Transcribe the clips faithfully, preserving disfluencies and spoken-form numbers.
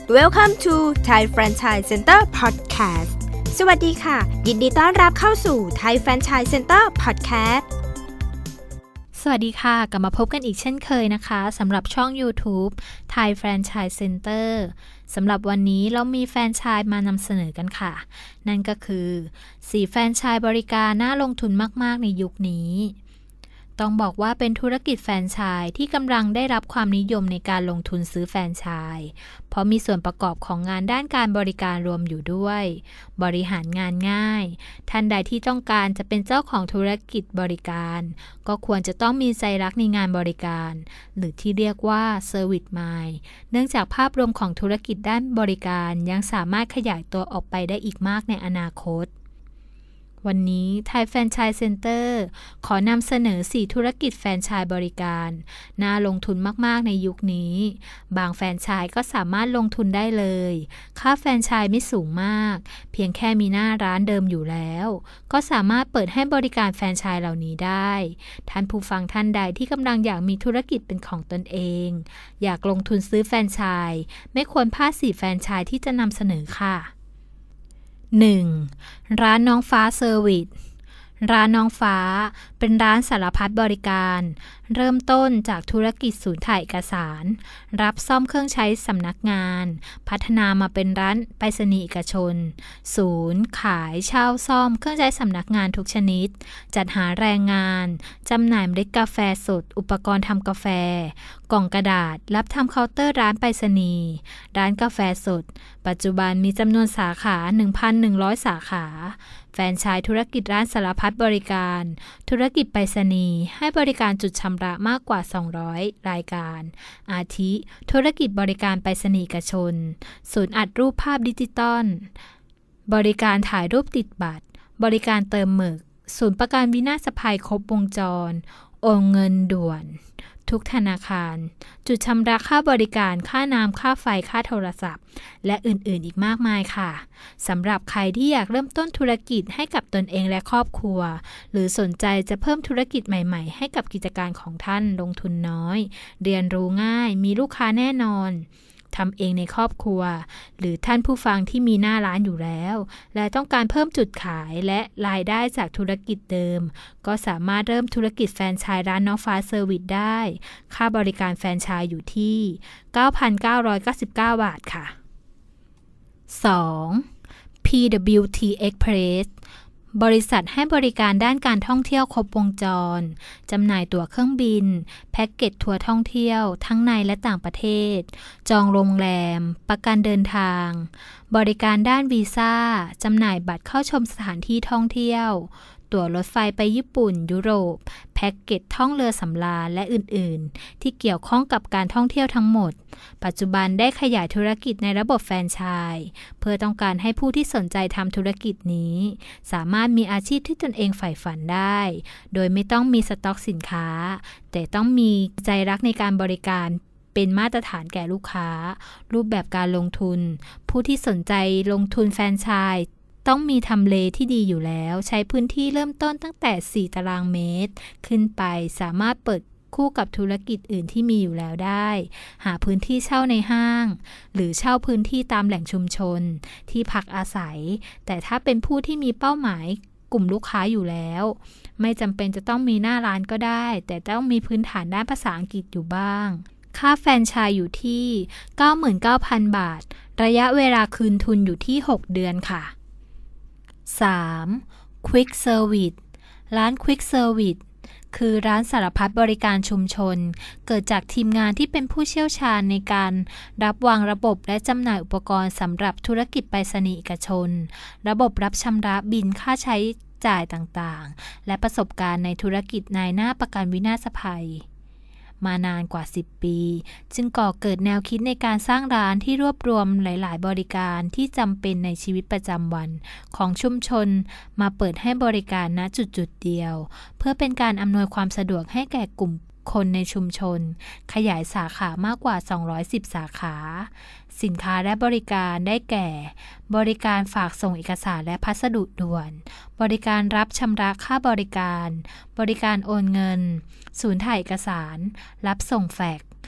Welcome to Thai Franchise Center Podcast สวัสดีค่ะยินดีต้อนรับเข้าสู่ Thai Franchise Center Podcast สวัสดีค่ะกลับมาพบกันอีกเช่นเคยนะคะสำหรับช่อง YouTube Thai Franchise Center สำหรับวันนี้เรามีแฟรนไชส์มานำเสนอกันค่ะนั่นก็คือสี่แฟรนไชส์บริการน่าลงทุนมากๆในยุคนี้ต้องบอกว่าเป็นธุรกิจแฟรนไชส์ที่กำลังได้รับความนิยมในการลงทุนซื้อแฟรนไชส์เพราะมีส่วนประกอบของงานด้านการบริการรวมอยู่ด้วยบริหารงานง่ายท่านใดที่ต้องการจะเป็นเจ้าของธุรกิจบริการก็ควรจะต้องมีใจรักในงานบริการหรือที่เรียกว่า Service Mind เนื่องจากภาพรวมของธุรกิจด้านบริการยังสามารถขยายตัวออกไปได้อีกมากในอนาคตวันนี้ Thai Franchise Center ขอนำเสนอสี่ธุรกิจแฟรนไชส์บริการน่าลงทุนมากๆในยุคนี้บางแฟรนไชส์ก็สามารถลงทุนได้เลยค่าแฟรนไชส์ไม่สูงมากเพียงแค่มีหน้าร้านเดิมอยู่แล้วก็สามารถเปิดให้บริการแฟรนไชส์เหล่านี้ได้ท่านผู้ฟังท่านใดที่กำลังอยากมีธุรกิจเป็นของตนเองอยากลงทุนซื้อแฟรนไชส์ไม่ควรพลาดสี่แฟรนไชส์ที่จะนำเสนอค่ะหนึ่งร้านน้องฟ้าเซอร์วิสร้านน้องฟ้าเป็นร้านสารพัดบริการเริ่มต้นจากธุรกิจศูนย์ถ่ายเอกสารรับซ่อมเครื่องใช้สำนักงานพัฒนามาเป็นร้านไปรษณีย์เอกชนศูนย์ขายเช่าซ่อมเครื่องใช้สำนักงานทุกชนิดจัดหาแรงงานจำหน่ายเมล็ดกาแฟสดอุปกรณ์ทำกาแฟกล่องกระดาษรับทำเคาน์เตอร์ร้านไปรษณีย์ร้านกาแฟสดปัจจุบันมีจำนวนสาขา หนึ่งพันหนึ่งร้อย สาขาแฟรนไชส์ธุรกิจร้านสารพัดบริการธุรกิจไปรษณีย์ให้บริการจุดชำระมากกว่าสองร้อยรายการอาทิธุรกิจบริการไปรษณีย์เอกชนศูนย์อัดรูปภาพดิจิตอลบริการถ่ายรูปติดบัตรบริการเติมหมึกศูนย์ประกันวินาศภัยครบวงจรโอนเงินด่วนทุกธนาคารจุดชำระค่าบริการค่าน้ำค่าไฟค่าโทรศัพท์และอื่นๆอีกมากมายค่ะสำหรับใครที่อยากเริ่มต้นธุรกิจให้กับตนเองและครอบครัวหรือสนใจจะเพิ่มธุรกิจใหม่ๆให้กับกิจการของท่านลงทุนน้อยเรียนรู้ง่ายมีลูกค้าแน่นอนทำเองในครอบครัวหรือท่านผู้ฟังที่มีหน้าร้านอยู่แล้วและต้องการเพิ่มจุดขายและรายได้จากธุรกิจเดิมก็สามารถเริ่มธุรกิจแฟรนไชส์ร้านน้องฟ้าเซอร์วิสได้ค่าบริการแฟรนไชส์อยู่ที่ เก้าพันเก้าร้อยเก้าสิบเก้า บาทค่ะ สอง พี ดับเบิลยู ที Expressบริษัทให้บริการด้านการท่องเที่ยวครบวงจรจำหน่ายตั๋วเครื่องบินแพ็กเกจทัวร์ท่องเที่ยวทั้งในและต่างประเทศจองโรงแรมประกันเดินทางบริการด้านวีซ่าจำหน่ายบัตรเข้าชมสถานที่ท่องเที่ยวตั๋วรถไฟไปญี่ปุ่นยุโรปแพ็กเกจท่องเรือสำราญและอื่นๆที่เกี่ยวข้องกับการท่องเที่ยวทั้งหมดปัจจุบันได้ขยายธุรกิจในระบบแฟรนไชส์เพื่อต้องการให้ผู้ที่สนใจทำธุรกิจนี้สามารถมีอาชีพที่ตนเองใฝ่ฝันได้โดยไม่ต้องมีสต็อกสินค้าแต่ต้องมีใจรักในการบริการเป็นมาตรฐานแก่ลูกค้ารูปแบบการลงทุนผู้ที่สนใจลงทุนแฟรนไชส์ต้องมีทำเลที่ดีอยู่แล้วใช้พื้นที่เริ่มต้นตั้งแต่สี่ตารางเมตรขึ้นไปสามารถเปิดคู่กับธุรกิจอื่นที่มีอยู่แล้วได้หาพื้นที่เช่าในห้างหรือเช่าพื้นที่ตามแหล่งชุมชนที่พักอาศัยแต่ถ้าเป็นผู้ที่มีเป้าหมายกลุ่มลูกค้าอยู่แล้วไม่จำเป็นจะต้องมีหน้าร้านก็ได้แต่ต้องมีพื้นฐานด้านภาษาอังกฤษอยู่บ้างค่าแฟรนไชส์อยู่ที่ เก้าหมื่นเก้าพัน บาทระยะเวลาคืนทุนอยู่ที่หกเดือนค่ะสาม Quick Service ร้าน Quick Service คือร้านสารพัดบริการชุมชนเกิดจากทีมงานที่เป็นผู้เชี่ยวชาญในการรับวางระบบและจำหน่ายอุปกรณ์สำหรับธุรกิจไปรษณีย์เอกชนระบบรับชำระบินค่าใช้จ่ายต่างๆและประสบการณ์ในธุรกิจนายหน้าประกันวินาศภัยมานานกว่าสิบปีจึงก่อเกิดแนวคิดในการสร้างร้านที่รวบรวมหลายๆบริการที่จำเป็นในชีวิตประจำวันของชุมชนมาเปิดให้บริการณจุดๆเดียวเพื่อเป็นการอำนวยความสะดวกให้แก่กลุ่มคนในชุมชนขยายสาขามากกว่าสองร้อยสิบสาขาสินค้าและบริการได้แก่บริการฝากส่งเอกสารและพัสดุด่วนบริการรับชำระค่าบริการบริการโอนเงินศูนย์ถ่ายเอกสารรับส่งแฟกซ์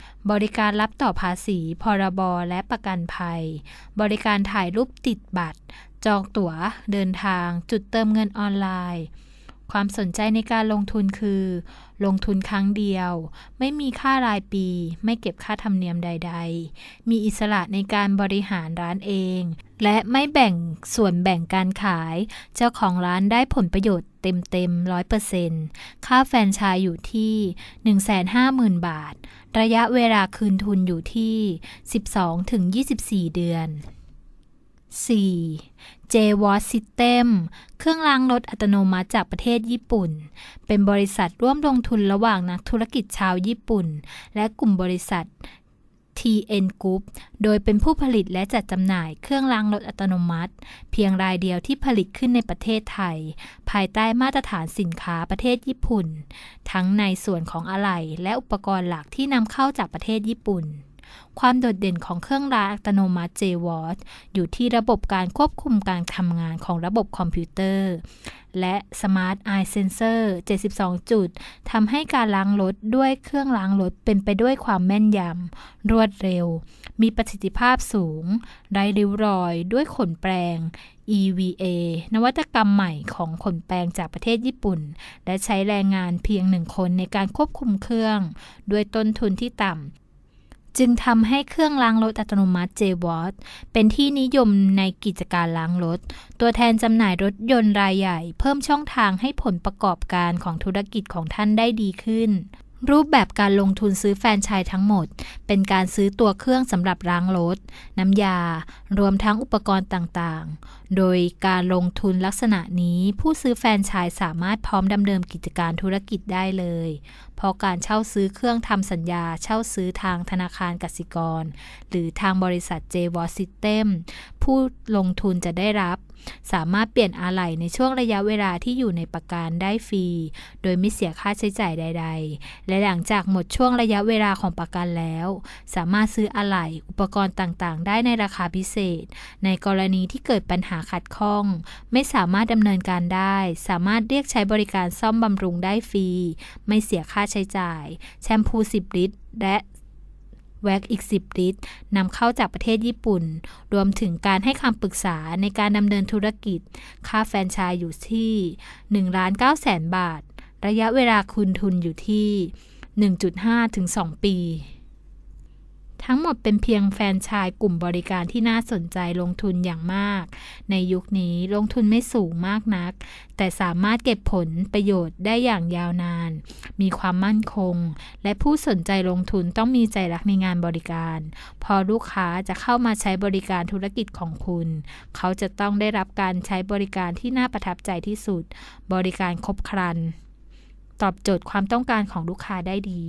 บริการรับต่อภาษีพรบและประกันภัยบริการถ่ายรูปติดบัตรจองตั๋วเดินทางจุดเติมเงินออนไลน์ความสนใจในการลงทุนคือลงทุนครั้งเดียวไม่มีค่ารายปีไม่เก็บค่าธรรมเนียมใดๆมีอิสระในการบริหารร้านเองและไม่แบ่งส่วนแบ่งการขายเจ้าของร้านได้ผลประโยชน์เต็มๆ ร้อยเปอร์เซ็นต์ ค่าแฟรนไชส์อยู่ที่ หนึ่งแสนห้าหมื่น บาทระยะเวลาคืนทุนอยู่ที่ สิบสองถึงยี่สิบสี่ เดือน สี่ เจ วอช System เครื่องล้างรถอัตโนมัติจากประเทศญี่ปุ่นเป็นบริษัทร่วมลงทุนระหว่างนักธุรกิจชาวญี่ปุ่นและกลุ่มบริษัท ที เอ็น Group โดยเป็นผู้ผลิตและจัดจำหน่ายเครื่องล้างรถอัตโนมัติเพียงรายเดียวที่ผลิตขึ้นในประเทศไทยภายใต้มาตรฐานสินค้าประเทศญี่ปุ่นทั้งในส่วนของอะไหล่และอุปกรณ์หลักที่นำเข้าจากประเทศญี่ปุ่นความโดดเด่นของเครื่องล้างอัตโนมัติ เจ วอช อยู่ที่ระบบการควบคุมการทำงานของระบบคอมพิวเตอร์และ Smart Eye Sensor เจ็ดสิบสอง จุดทำให้การล้างรถด้วยเครื่องล้างรถเป็นไปด้วยความแม่นยำรวดเร็วมีประสิทธิภาพสูงไร้ริ้วรอยด้วยขนแปรง อี วี เอ นวัตกรรมใหม่ของขนแปรงจากประเทศญี่ปุ่นและใช้แรงงานเพียงหนึ่งคนในการควบคุมเครื่องด้วยต้นทุนที่ต่ำจึงทำให้เครื่องล้างรถอัตโนมัติ เจ วอช เป็นที่นิยมในกิจการล้างรถตัวแทนจำหน่ายรถยนต์รายใหญ่เพิ่มช่องทางให้ผลประกอบการของธุรกิจของท่านได้ดีขึ้นรูปแบบการลงทุนซื้อแฟรนไชส์ทั้งหมดเป็นการซื้อตัวเครื่องสำหรับล้างรถน้ำยารวมทั้งอุปกรณ์ต่างๆโดยการลงทุนลักษณะนี้ผู้ซื้อแฟรนไชส์สามารถพร้อมดำเนินกิจการธุรกิจได้เลยเพราะการเช่าซื้อเครื่องทำสัญญาเช่าซื้อทางธนาคารกสิกรหรือทางบริษัท เจ วอช System ผู้ลงทุนจะได้รับสามารถเปลี่ยนอะไหล่ในช่วงระยะเวลาที่อยู่ในประกันได้ฟรีโดยไม่เสียค่าใช้จ่ายใดๆและหลังจากหมดช่วงระยะเวลาของประกันแล้วสามารถซื้ออะไหล่อุปกรณ์ต่างๆได้ในราคาพิเศษในกรณีที่เกิดปัญหาขัดข้องไม่สามารถดำเนินการได้สามารถเรียกใช้บริการซ่อมบำรุงได้ฟรีไม่เสียค่าใช้จ่ายแชมพูสิบลิตรและแว็กอีกสิบลิตรนำเข้าจากประเทศญี่ปุ่นรวมถึงการให้คำปรึกษาในการดำเนินธุรกิจค่าแฟรนไชส์อยู่ที่ หนึ่งล้านเก้าแสน บาทระยะเวลาคืนทุนอยู่ที่ หนึ่งจุดห้า ถึง สอง ปีทั้งหมดเป็นเพียงแฟรนไชส์กลุ่มบริการที่น่าสนใจลงทุนอย่างมากในยุคนี้ลงทุนไม่สูงมากนักแต่สามารถเก็บผลประโยชน์ได้อย่างยาวนานมีความมั่นคงและผู้สนใจลงทุนต้องมีใจรักในงานบริการพอลูกค้าจะเข้ามาใช้บริการธุรกิจของคุณเขาจะต้องได้รับการใช้บริการที่น่าประทับใจที่สุดบริการครบครันตอบโจทย์ความต้องการของลูกค้าได้ดี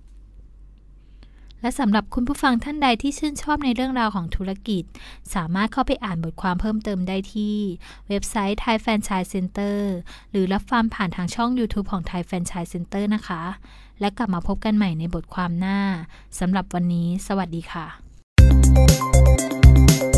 และสำหรับคุณผู้ฟังท่านใดที่ชื่นชอบในเรื่องราวของธุรกิจสามารถเข้าไปอ่านบทความเพิ่มเติมได้ที่เว็บไซต์ Thai Franchise Center หรือรับฟังผ่านทางช่อง YouTube ของ Thai Franchise Center นะคะและกลับมาพบกันใหม่ในบทความหน้าสำหรับวันนี้สวัสดีค่ะ